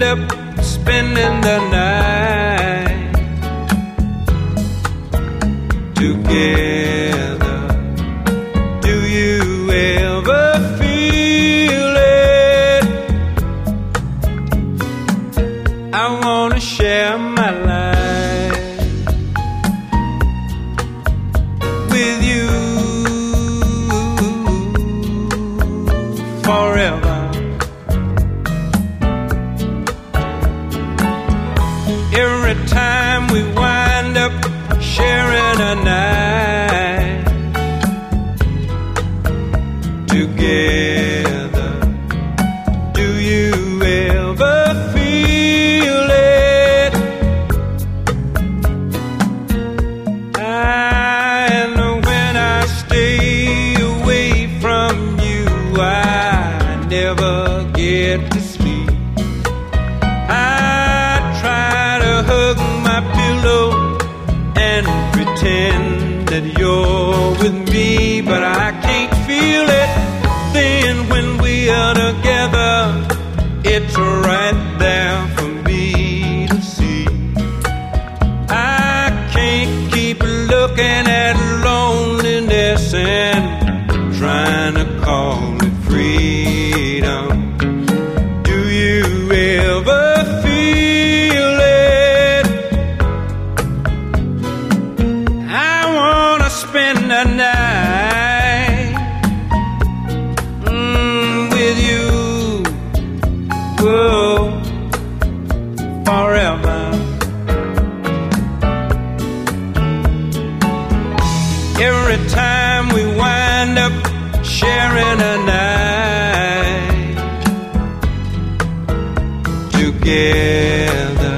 wind up spending the night together. Do you ever feel it? I wanna share my life with you forever. Every time we wind up sharing a night together, do you ever feel it? And when I stay away from you, I never get to sleep. I try to hug my pillow and pretend that you're with me, but I can't feel it. Then when we are together, it's right there for me to see. I can't keep looking at loneliness and trying to call it freedom. Do you ever feel it? I wanna spend the night with you, whoa, forever. Every time we wind up sharing a night together,